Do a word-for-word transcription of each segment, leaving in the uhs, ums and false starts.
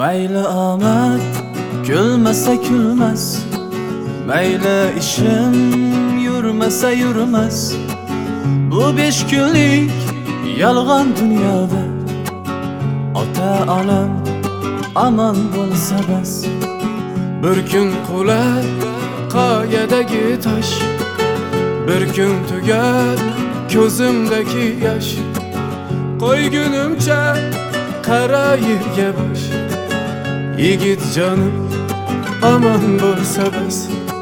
Mayli omad kulmasa kulmas, mayli ishim yurmasa yurmas. Bu besh kunlik yolg'on dunyoda ota onam aman bo'lsa bas. Bir kun qular qoyadagi tosh, bir kun tugar ko'zimdagi yosh. Qo'ygunimcha qara yerga bosh, yigit jonim aman bo'lsa bas.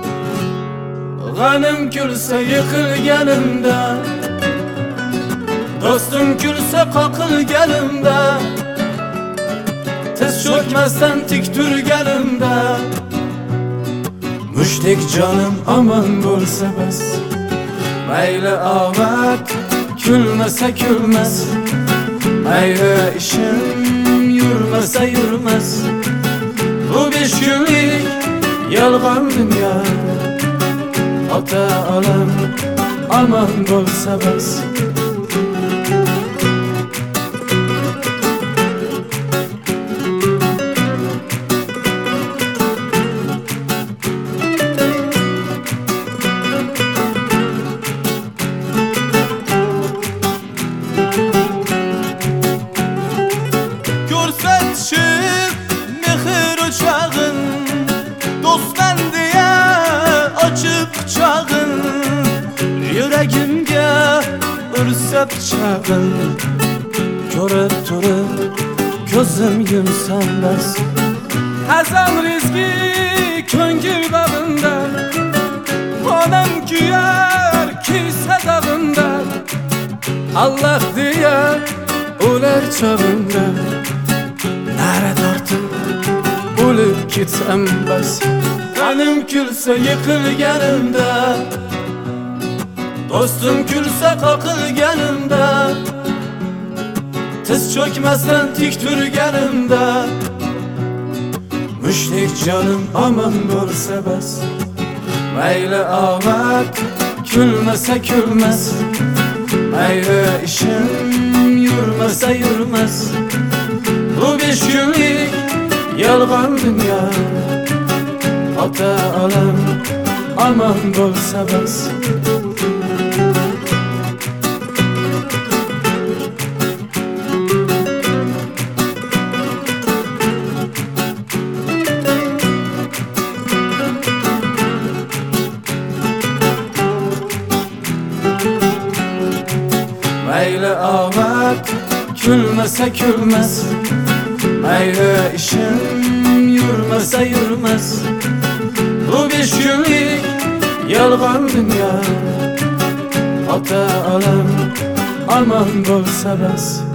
G'anim kulsa yiqilganimda, do'stim kulsa qoqilganimda, tiz cho'kmasdan tik turganimda, mushtdek jonim aman bo'lsa bas. Mayli omad kulmasa kulmas, mayli ishim yurmasa yurmas. Bu besh kunlik yolg'on dunyoda ota onam aman bo'lsa bas. Ko'rsatishib mehr o'chog'in, do'stman deya ochib quchog'in, yuragimga ursa pichog'in. Ko'rib turib ko'zim yumsam bas. Hazan rizqi ko'ngil bag'inda, onam kuyar kiysa dag'inda, Allah deya o'lar chog'imda, nara tortib o'lib ketsam bas. G'anim kulsa yiqilganimda, do'stim kulsa qoqilganimda, tiz cho'kmasdan tik turganimda, mushtdek jonim aman bo'lsa bas. Mayli omad kulmasa kulmas, mayli ishim yurmasa yurmas. Bu besh kunlik yolg'on dunyoda ota onam aman bo'lsa bas. Mayli omad kulmasa kulmas, mayli ishim yurmasa yurmas. Bu besh kunlik yolg'on dunyoda ota onam aman bo'lsa bas.